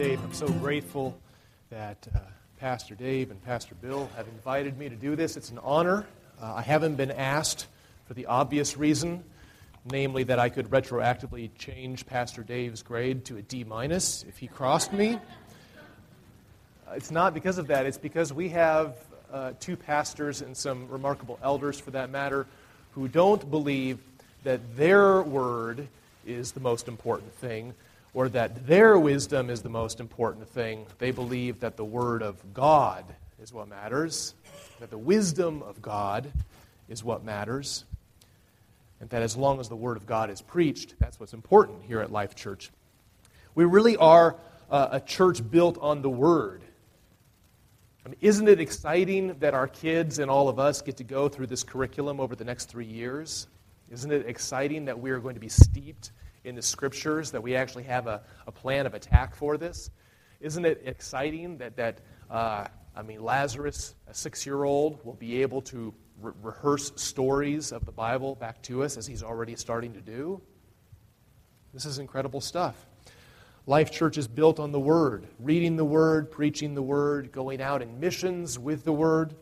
Dave. I'm so grateful that Pastor Dave and Pastor Bill have invited me to do this. It's an honor. I haven't been asked for the obvious reason, namely that I could retroactively change Pastor Dave's grade to a D- if he crossed me. It's not because of that. It's because we have two pastors and some remarkable elders, for that matter, who don't believe that their word is the most important thing, or that their wisdom is the most important thing. They believe that the Word of God is what matters, that the wisdom of God is what matters, and that as long as the Word of God is preached, that's what's important here at Life Church. We really are a church built on the Word. I mean, isn't it exciting that our kids and all of us get to go through this curriculum over the next 3 years? Isn't it exciting that we are going to be steeped in the Scriptures, that we actually have a plan of attack for this? Isn't it exciting that Lazarus, a 6-year-old, will be able to rehearse stories of the Bible back to us as he's already starting to do? This is incredible stuff. Life Church is built on the Word, reading the Word, preaching the Word, going out in missions with the Word.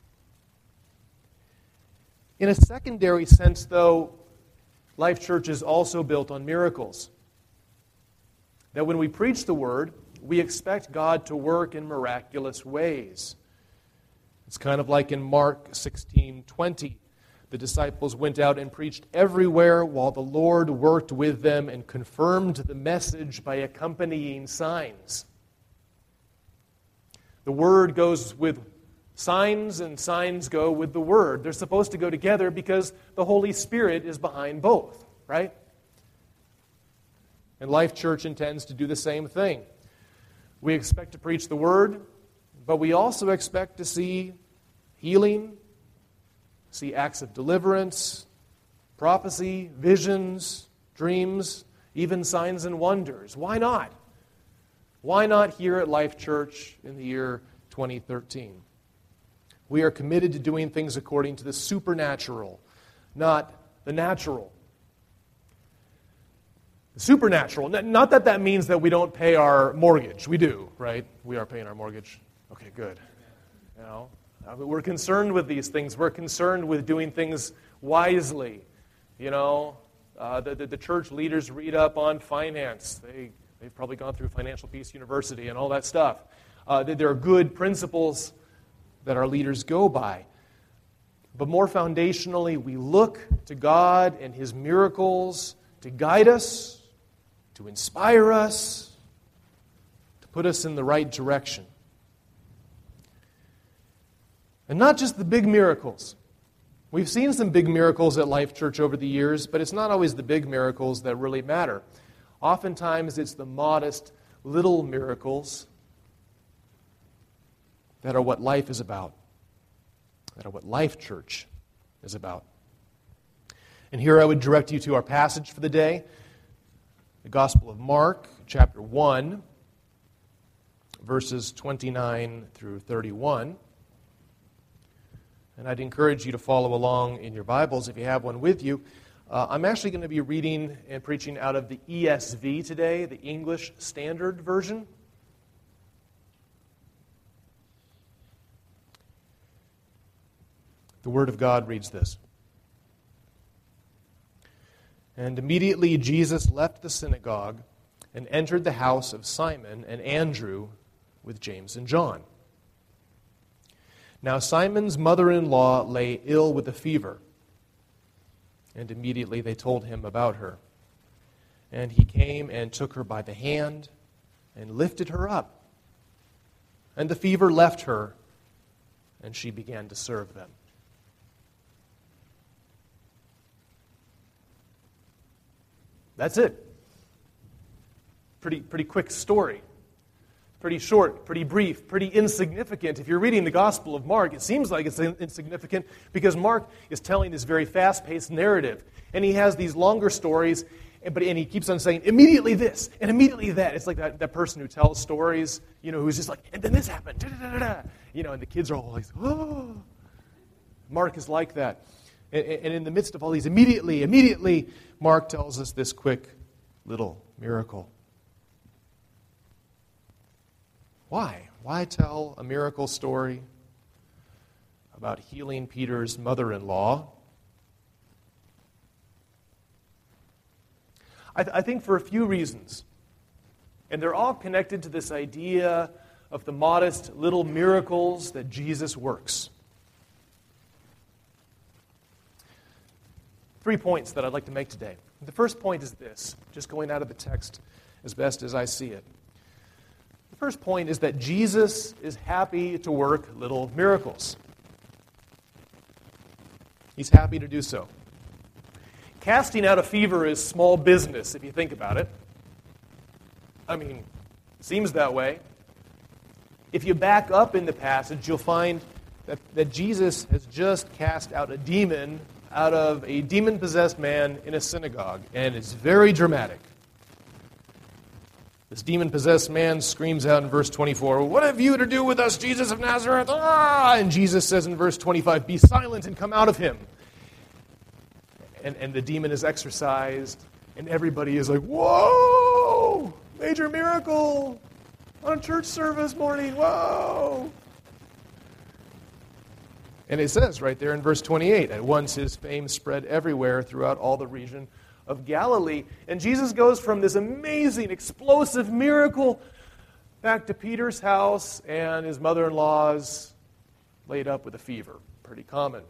In a secondary sense, though, Life Church is also built on miracles. That when we preach the Word, we expect God to work in miraculous ways. It's kind of like in Mark 16:20. The disciples went out and preached everywhere while the Lord worked with them and confirmed the message by accompanying signs. The Word goes with signs, and signs go with the Word. They're supposed to go together because the Holy Spirit is behind both, right? And Life Church intends to do the same thing. We expect to preach the Word, but we also expect to see healing, see acts of deliverance, prophecy, visions, dreams, even signs and wonders. Why not? Why not here at Life Church in the year 2013? We are committed to doing things according to the supernatural, not the natural. The supernatural, not that means that we don't pay our mortgage. We do, right? We are paying our mortgage. Okay, good. You know, we're concerned with these things. We're concerned with doing things wisely. You know, the church leaders read up on finance. They've probably gone through Financial Peace University and all that stuff. There are good principles that our leaders go by. But more foundationally, we look to God and His miracles to guide us, to inspire us, to put us in the right direction. And not just the big miracles. We've seen some big miracles at Life Church over the years, but it's not always the big miracles that really matter. Oftentimes it's the modest little miracles that are what life is about, that are what Life Church is about. And here I would direct you to our passage for the day, the Gospel of Mark, chapter 1, verses 29 through 31. And I'd encourage you to follow along in your Bibles if you have one with you. I'm actually going to be reading and preaching out of the ESV today, the English Standard Version. The Word of God reads this. And immediately Jesus left the synagogue and entered the house of Simon and Andrew with James and John. Now Simon's mother-in-law lay ill with a fever, and immediately they told him about her. And he came and took her by the hand and lifted her up. And the fever left her, and she began to serve them. That's it. Pretty quick story. Pretty short, pretty brief, pretty insignificant. If you're reading the Gospel of Mark, it seems like it's insignificant because Mark is telling this very fast-paced narrative. And he has these longer stories, and he keeps on saying, immediately this, and immediately that. It's like that person who tells stories, who's just like, and then this happened, da-da-da-da-da. And the kids are all like, oh. Mark is like that. And in the midst of all these immediately, Mark tells us this quick little miracle. Why? Why tell a miracle story about healing Peter's mother-in-law? I think for a few reasons. And they're all connected to this idea of the modest little miracles that Jesus works. 3 points that I'd like to make today. The first point is this, just going out of the text as best as I see it. The first point is that Jesus is happy to work little miracles. He's happy to do so. Casting out a fever is small business, if you think about it. I mean, it seems that way. If you back up in the passage, you'll find that Jesus has just cast out a demon out of a demon-possessed man in a synagogue, and it's very dramatic. This demon-possessed man screams out in verse 24, "What have you to do with us, Jesus of Nazareth?" Ah! And Jesus says in verse 25, "Be silent and come out of him." And the demon is exorcised, and everybody is like, "Whoa! Major miracle on a church service morning, whoa!" And it says right there in verse 28, "At once his fame spread everywhere throughout all the region of Galilee." And Jesus goes from this amazing, explosive miracle back to Peter's house, and his mother-in-law's laid up with a fever. Pretty common.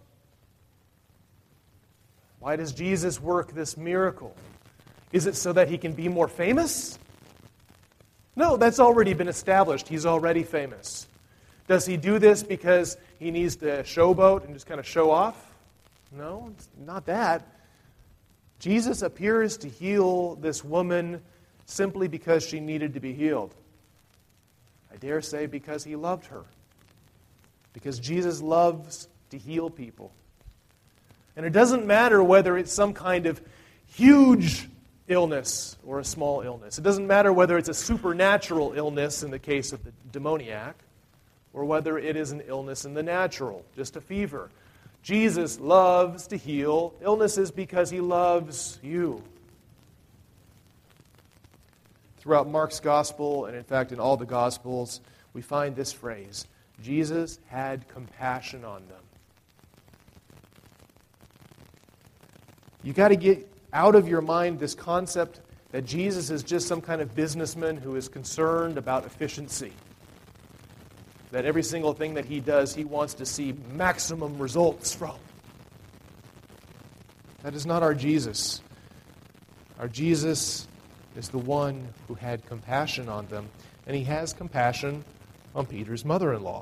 Why does Jesus work this miracle? Is it so that he can be more famous? No, that's already been established. He's already famous. Does he do this because he needs to showboat and just kind of show off? No, it's not that. Jesus appears to heal this woman simply because she needed to be healed. I dare say because he loved her. Because Jesus loves to heal people. And it doesn't matter whether it's some kind of huge illness or a small illness. It doesn't matter whether it's a supernatural illness in the case of the demoniac, or whether it is an illness in the natural, just a fever. Jesus loves to heal illnesses because he loves you. Throughout Mark's gospel, and in fact in all the gospels, we find this phrase, Jesus had compassion on them. You got to get out of your mind this concept that Jesus is just some kind of businessman who is concerned about efficiency. That every single thing that he does, he wants to see maximum results from. That is not our Jesus. Our Jesus is the one who had compassion on them, and he has compassion on Peter's mother-in-law.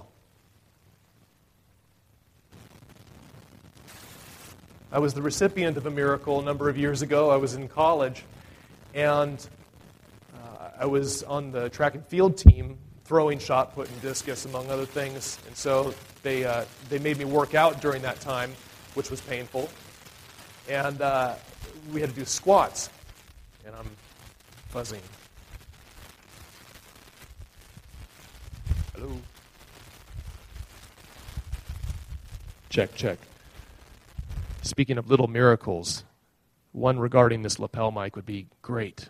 I was the recipient of a miracle a number of years ago. I was in college, and I was on the track and field team, throwing, shot put, and discus, among other things. And so they made me work out during that time, which was painful. And we had to do squats. And I'm buzzing. Hello? Check, check. Speaking of little miracles, one regarding this lapel mic would be great.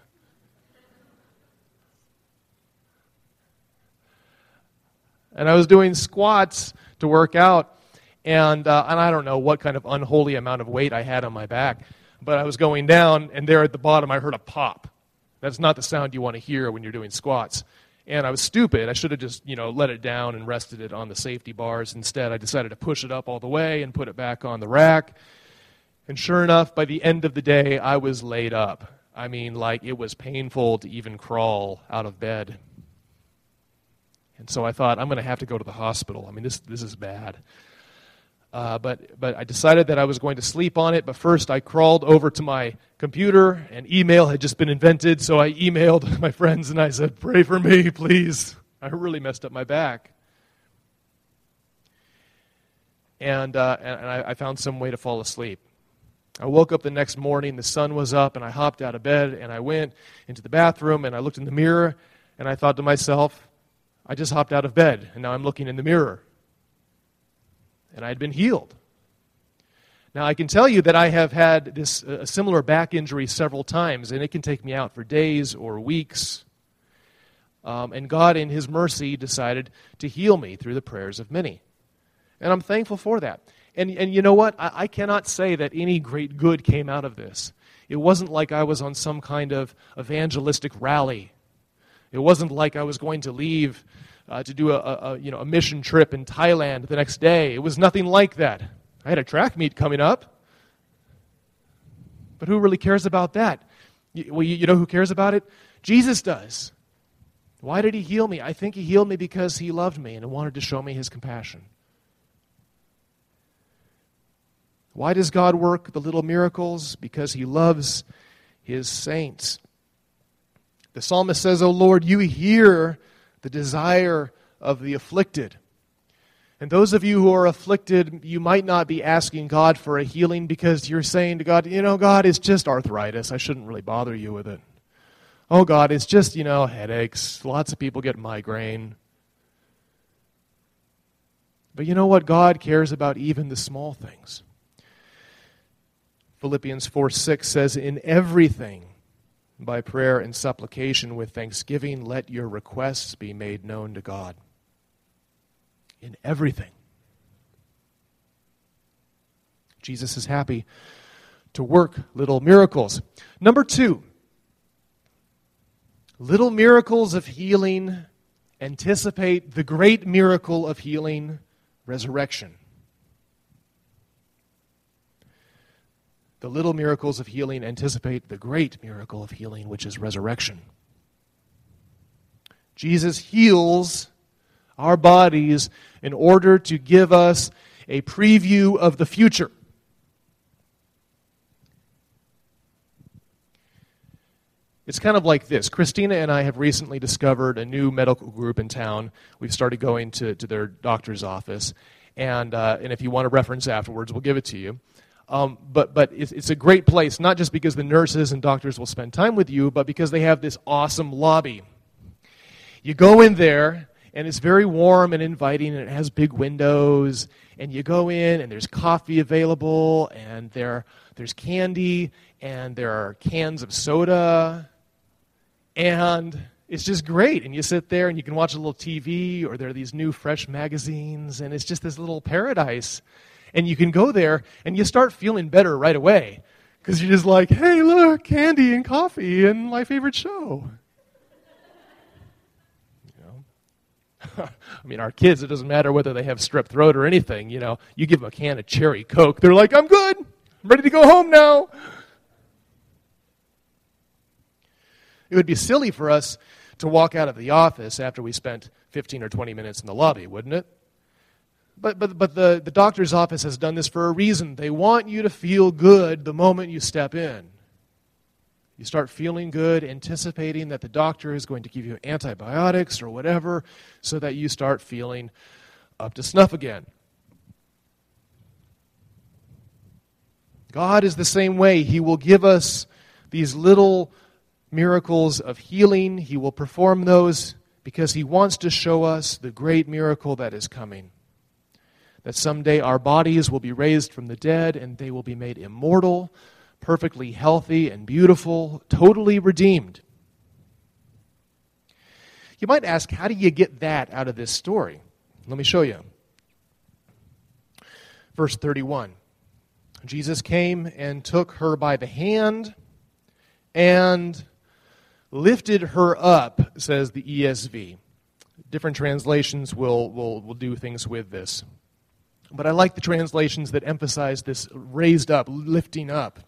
And I was doing squats to work out, and I don't know what kind of unholy amount of weight I had on my back, but I was going down, and there at the bottom I heard a pop. That's not the sound you want to hear when you're doing squats. And I was stupid. I should have just, let it down and rested it on the safety bars. Instead, I decided to push it up all the way and put it back on the rack. And sure enough, by the end of the day, I was laid up. I mean, like, it was painful to even crawl out of bed. And so I thought, I'm going to have to go to the hospital. I mean, this is bad. But I decided that I was going to sleep on it. But first, I crawled over to my computer, and email had just been invented. So I emailed my friends, and I said, "Pray for me, please. I really messed up my back." And I found some way to fall asleep. I woke up the next morning, the sun was up, and I hopped out of bed, and I went into the bathroom, and I looked in the mirror, and I thought to myself, I just hopped out of bed, and now I'm looking in the mirror. And I had been healed. Now, I can tell you that I have had a similar back injury several times, and it can take me out for days or weeks. And God, in His mercy, decided to heal me through the prayers of many. And I'm thankful for that. And you know what? I cannot say that any great good came out of this. It wasn't like I was on some kind of evangelistic rally. It wasn't like I was going to leave to do a mission trip in Thailand the next day. It was nothing like that. I had a track meet coming up. But who really cares about that? Well, you know who cares about it? Jesus does. Why did He heal me? I think He healed me because He loved me and wanted to show me His compassion. Why does God work the little miracles? Because He loves His saints. The psalmist says, "O Lord, you hear the desire of the afflicted." And those of you who are afflicted, you might not be asking God for a healing because you're saying to God, God, it's just arthritis. I shouldn't really bother you with it. Oh, God, it's just, headaches. Lots of people get migraine. But you know what? God cares about even the small things. Philippians 4:6 says, "In everything, by prayer and supplication with thanksgiving, let your requests be made known to God." In everything. Jesus is happy to work little miracles. Number 2, little miracles of healing anticipate the great miracle of healing, resurrection. The little miracles of healing anticipate the great miracle of healing, which is resurrection. Jesus heals our bodies in order to give us a preview of the future. It's kind of like this. Christina and I have recently discovered a new medical group in town. We've started going to their doctor's office. And if you want a reference afterwards, we'll give it to you. But it's a great place, not just because the nurses and doctors will spend time with you, but because they have this awesome lobby. You go in there, and it's very warm and inviting, and it has big windows, and you go in, and there's coffee available, and there's candy, and there are cans of soda, and it's just great. And you sit there, and you can watch a little TV, or there are these new fresh magazines, and it's just this little paradise. And you can go there, and you start feeling better right away, because you're just like, hey, look, candy and coffee and my favorite show. I mean, our kids, it doesn't matter whether they have strep throat or anything, you give them a can of cherry Coke, they're like, I'm good, I'm ready to go home now. It would be silly for us to walk out of the office after we spent 15 or 20 minutes in the lobby, wouldn't it? But the doctor's office has done this for a reason. They want you to feel good the moment you step in. You start feeling good, anticipating that the doctor is going to give you antibiotics or whatever, so that you start feeling up to snuff again. God is the same way. He will give us these little miracles of healing. He will perform those because He wants to show us the great miracle that is coming. That someday our bodies will be raised from the dead and they will be made immortal, perfectly healthy and beautiful, totally redeemed. You might ask, how do you get that out of this story? Let me show you. Verse 31. Jesus came and took her by the hand and lifted her up, says the ESV. Different translations will do things with this. But I like the translations that emphasize this raised up, lifting up.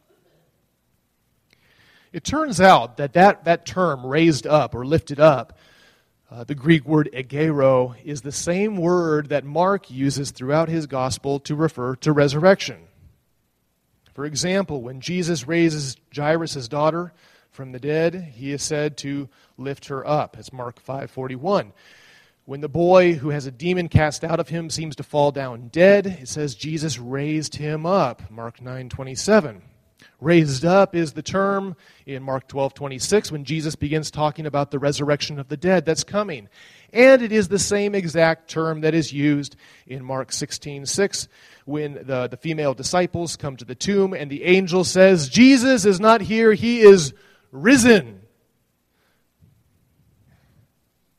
It turns out that term, raised up or lifted up, the Greek word egero, is the same word that Mark uses throughout his gospel to refer to resurrection. For example, when Jesus raises Jairus' daughter from the dead, he is said to lift her up. It's Mark 5:41. When the boy who has a demon cast out of him seems to fall down dead, it says Jesus raised him up. Mark 9:27. Raised up is the term in Mark 12:26 when Jesus begins talking about the resurrection of the dead that's coming. And it is the same exact term that is used in Mark 16:6 when the female disciples come to the tomb and the angel says, Jesus is not here, he is risen.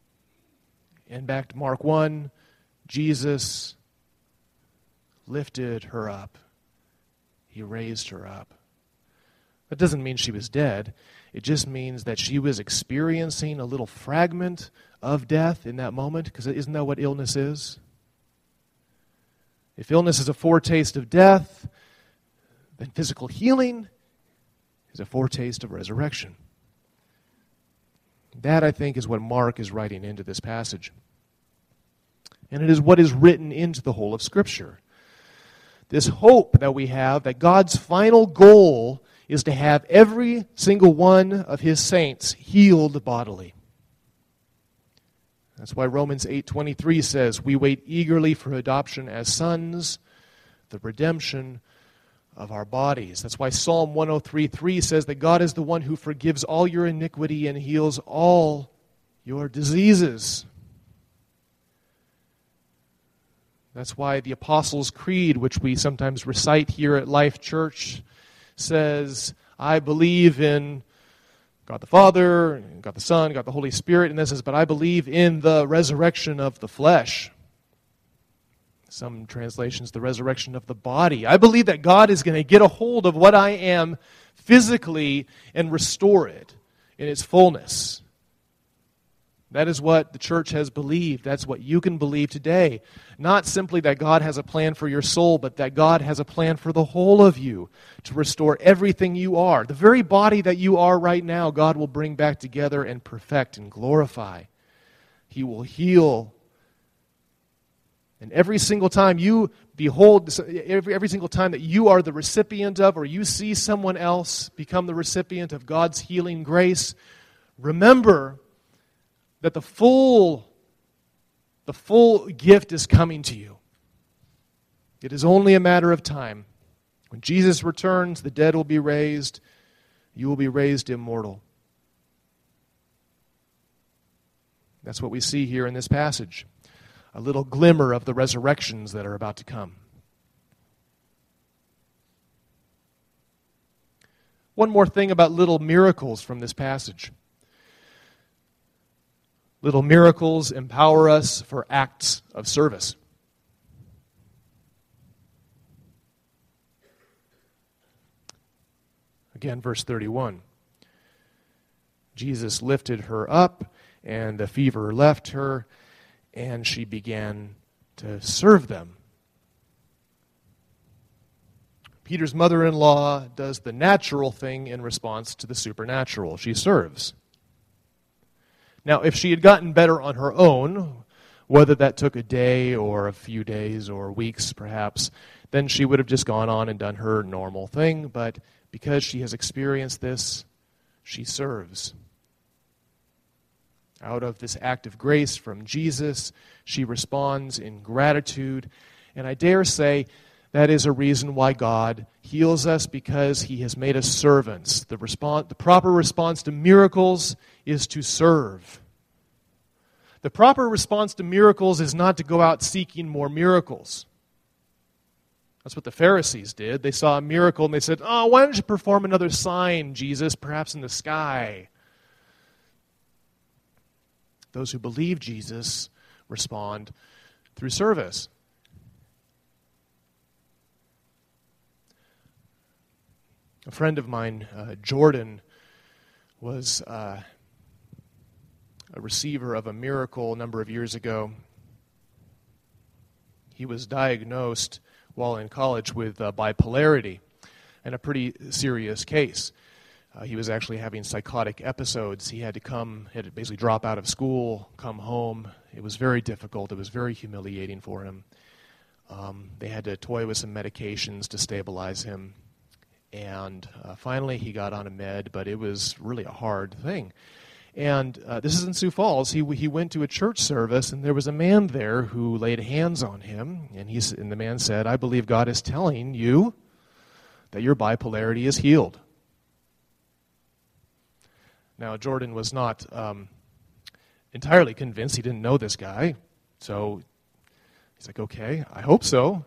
And back to Mark 1, Jesus lifted her up. He raised her up. That doesn't mean she was dead. It just means that she was experiencing a little fragment of death in that moment, because isn't that what illness is? If illness is a foretaste of death, then physical healing is a foretaste of resurrection. That, I think, is what Mark is writing into this passage. And it is what is written into the whole of Scripture. This hope that we have that God's final goal is to have every single one of His saints healed bodily. That's why Romans 8:23 says, "We wait eagerly for adoption as sons, the redemption of our bodies." That's why Psalm 103:3 says that God is the one who forgives all your iniquity and heals all your diseases. That's why the Apostles' Creed, which we sometimes recite here at Life Church, says, "I believe in God the Father, God the Son, God the Holy Spirit," and this says, "but I believe in the resurrection of the flesh." Some translations, the resurrection of the body. I believe that God is going to get a hold of what I am physically and restore it in its fullness. That is what the church has believed. That's what you can believe today. Not simply that God has a plan for your soul, but that God has a plan for the whole of you to restore everything you are. The very body that you are right now, God will bring back together and perfect and glorify. He will heal. And every single time you behold, every single time that you are the recipient of, or you see someone else become the recipient of God's healing grace, remember that the full gift is coming to you. It is only a matter of time. When Jesus returns, the dead will be raised. You will be raised immortal. That's what we see here in this passage. A little glimmer of the resurrections that are about to come. One more thing about little miracles from this passage. Little miracles empower us for acts of service. Again, verse 31. Jesus lifted her up, and the fever left her, and she began to serve them. Peter's mother-in-law does the natural thing in response to the supernatural. She serves. Now, if she had gotten better on her own, whether that took a day or a few days or weeks perhaps, then she would have just gone on and done her normal thing. But because she has experienced this, she serves. Out of this act of grace from Jesus, she responds in gratitude. And I dare say that is a reason why God heals us, because He has made us servants. The proper response to miracles is to serve. The proper response to miracles is not to go out seeking more miracles. That's what the Pharisees did. They saw a miracle and they said, "Oh, why don't you perform another sign, Jesus, perhaps in the sky?" Those who believe Jesus respond through service. A friend of mine, Jordan, was a receiver of a miracle a number of years ago. He was diagnosed while in college with bipolarity, and a pretty serious case. He was actually having psychotic episodes. He had to basically drop out of school, come home. It was very difficult. It was very humiliating for him. They had to toy with some medications to stabilize him. And finally he got on a med, but it was really a hard thing. And this is in Sioux Falls. He went to a church service, and there was a man there who laid hands on him. And the man said, "I believe God is telling you that your bipolarity is healed." Now, Jordan was not entirely convinced. He didn't know this guy. So he's like, "Okay, I hope so."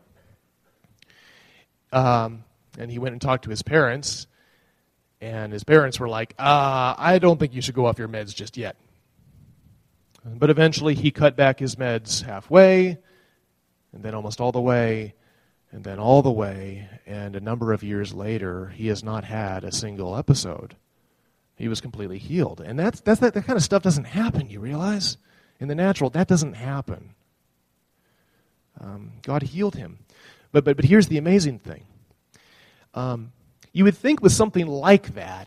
And he went and talked to his parents. And his parents were like, "I don't think you should go off your meds just yet." But eventually he cut back his meds halfway, and then almost all the way, and then all the way, and a number of years later, he has not had a single episode. He was completely healed. And that kind of stuff doesn't happen, you realize? In the natural, that doesn't happen. God healed him. But here's the amazing thing. You would think with something like that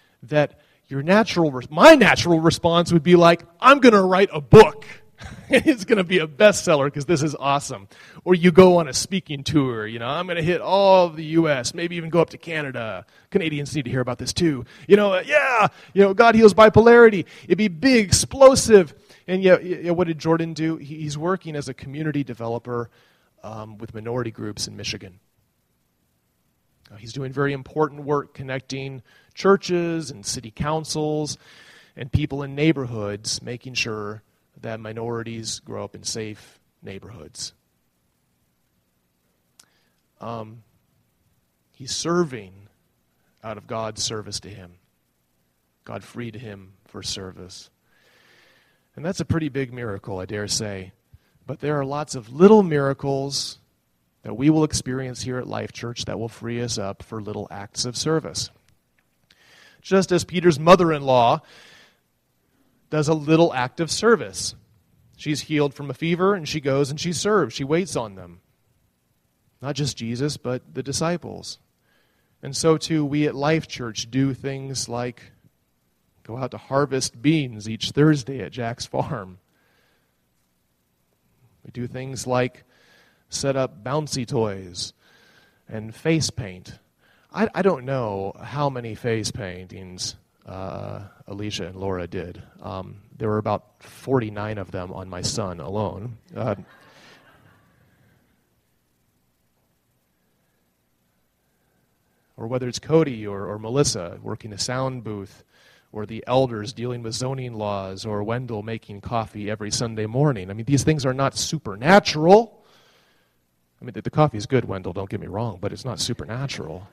my natural response would be like, I'm going to write a book. It's going to be a bestseller because this is awesome. Or you go on a speaking tour. I'm going to hit all of the U.S., maybe even go up to Canada. Canadians need to hear about this too. God heals bipolarity. It'd be big, explosive. And what did Jordan do? He's working as a community developer with minority groups in Michigan. He's doing very important work connecting churches and city councils and people in neighborhoods, making sure that minorities grow up in safe neighborhoods. He's serving out of God's service to him. God freed him for service. And that's a pretty big miracle, I dare say. But there are lots of little miracles that we will experience here at Life Church that will free us up for little acts of service. Just as Peter's mother-in-law does a little act of service. She's healed from a fever, and she goes and she serves. She waits on them. Not just Jesus, but the disciples. And so, too, we at Life Church do things like go out to harvest beans each Thursday at Jack's Farm. We do things like set up bouncy toys and face paint. I don't know how many face paintings Alicia and Laura did. There were about 49 of them on my son alone. Or whether it's Cody or Melissa working the sound booth, or the elders dealing with zoning laws, or Wendell making coffee every Sunday morning. I mean, these things are not supernatural. I mean, the coffee is good, Wendell, don't get me wrong, but it's not supernatural.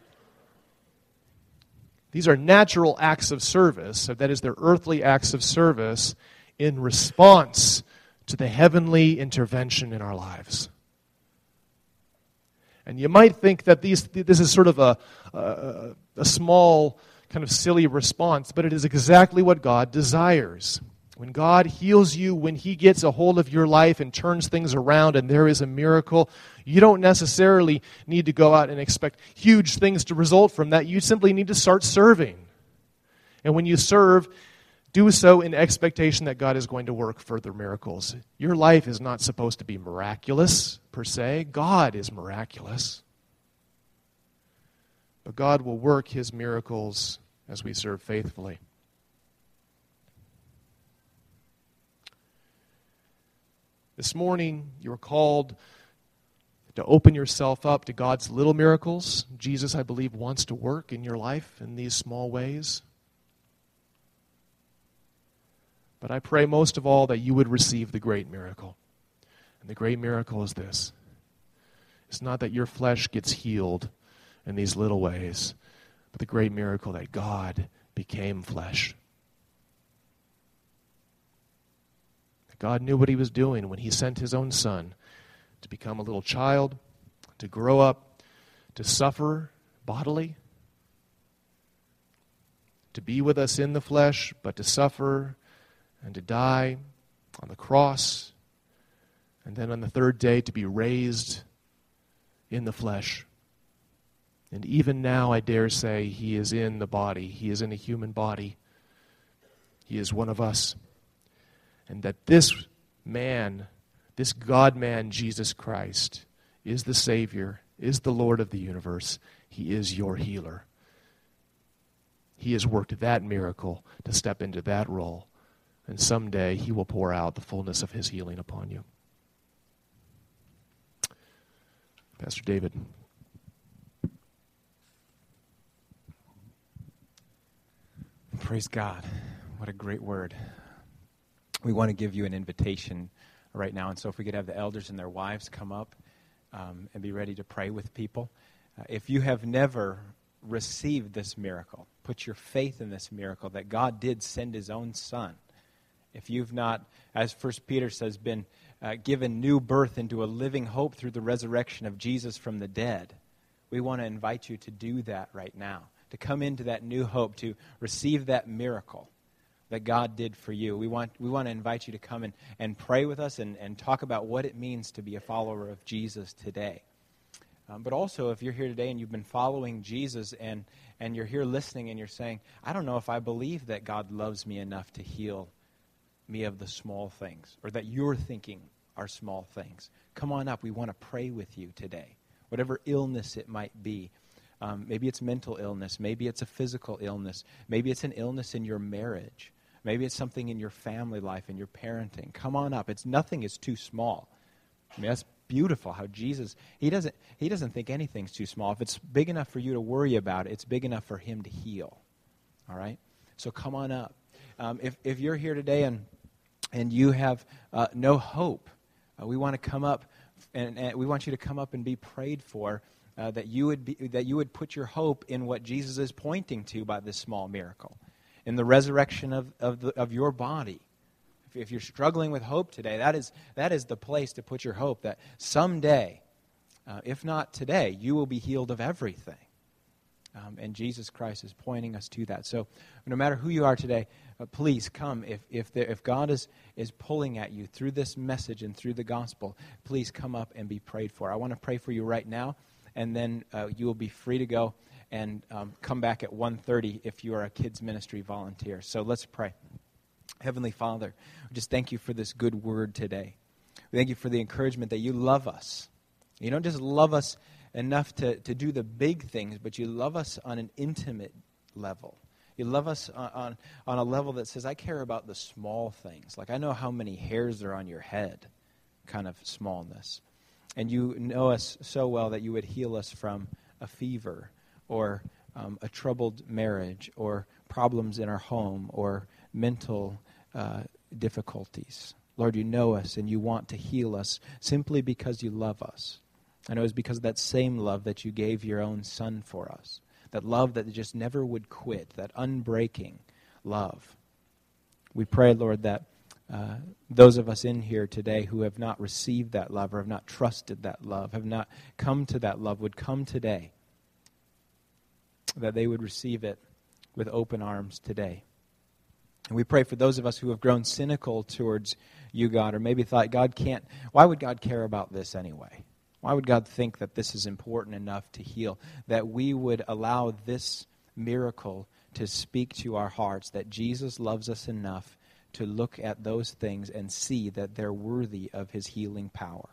These are natural acts of service, so that is, they're earthly acts of service in response to the heavenly intervention in our lives. And you might think that this is sort of a small, kind of silly response, but it is exactly what God desires. When God heals you, when He gets a hold of your life and turns things around and there is a miracle, you don't necessarily need to go out and expect huge things to result from that. You simply need to start serving. And when you serve, do so in expectation that God is going to work further miracles. Your life is not supposed to be miraculous, per se. God is miraculous. But God will work His miracles as we serve faithfully. This morning, you are called to open yourself up to God's little miracles. Jesus, I believe, wants to work in your life in these small ways. But I pray most of all that you would receive the great miracle. And the great miracle is this. It's not that your flesh gets healed in these little ways, but the great miracle that God became flesh. God knew what He was doing when He sent His own Son to become a little child, to grow up, to suffer bodily, to be with us in the flesh, but to suffer and to die on the cross, and then on the third day to be raised in the flesh. And even now, I dare say, He is in the body. He is in a human body. He is one of us. And that this man, this God-man, Jesus Christ, is the Savior, is the Lord of the universe. He is your healer. He has worked that miracle to step into that role. And someday He will pour out the fullness of His healing upon you. Pastor David. Praise God. What a great word. We want to give you an invitation right now. And so if we could have the elders and their wives come up and be ready to pray with people. If you have never received this miracle, put your faith in this miracle that God did send His own Son if you've not, as 1 Peter says, been given new birth into a living hope through the resurrection of Jesus from the dead, we want to invite you to do that right now, to come into that new hope, to receive that miracle that God did for you. We want to invite you to come and pray with us and talk about what it means to be a follower of Jesus today. But also, if you're here today and you've been following Jesus and you're here listening and you're saying, I don't know if I believe that God loves me enough to heal me of the small things, or that you're thinking are small things. Come on up. We want to pray with you today. Whatever illness it might be. Maybe it's mental illness. Maybe it's a physical illness. Maybe it's an illness in your marriage. Maybe it's something in your family life, in your parenting. Come on up. Nothing is too small. I mean, that's beautiful how Jesus, he doesn't think anything's too small. If it's big enough for you to worry about, it's big enough for him to heal. All right? So come on up. If you're here today and you have no hope, we want to come up and we want you to come up and be prayed for, that you would put your hope in what Jesus is pointing to by this small miracle, in the resurrection of your body. If you're struggling with hope today, that is the place to put your hope, that someday, if not today, you will be healed of everything. And Jesus Christ is pointing us to that. So no matter who you are today, please come. If God is pulling at you through this message and through the gospel, please come up and be prayed for. I want to pray for you right now, and then you will be free to go and come back at 1:30 if you are a kids ministry volunteer. So let's pray. Heavenly Father, we just thank you for this good word today. We thank you for the encouragement that you love us. You don't just love us enough to do the big things, but you love us on an intimate level. You love us on a level that says, I care about the small things. Like, I know how many hairs are on your head, kind of smallness. And you know us so well that you would heal us from a fever or a troubled marriage or problems in our home or mental difficulties. Lord, you know us and you want to heal us simply because you love us. And it was because of that same love that you gave your own Son for us. That love that just never would quit, that unbreaking love. We pray, Lord, that those of us in here today who have not received that love or have not trusted that love, have not come to that love, would come today. That they would receive it with open arms today. And we pray for those of us who have grown cynical towards you, God, or maybe thought, why would God care about this anyway? Why would God think that this is important enough to heal? That we would allow this miracle to speak to our hearts, that Jesus loves us enough to look at those things and see that they're worthy of his healing power.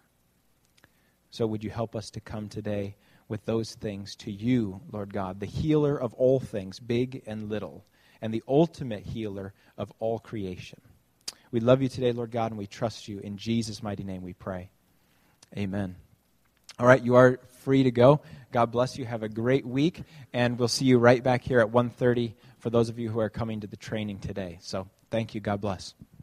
So would you help us to come today with those things to you, Lord God, the healer of all things, big and little, and the ultimate healer of all creation. We love you today, Lord God, and we trust you. In Jesus' mighty name we pray. Amen. All right, you are free to go. God bless you. Have a great week, and we'll see you right back here at 1:30 for those of you who are coming to the training today. So thank you. God bless.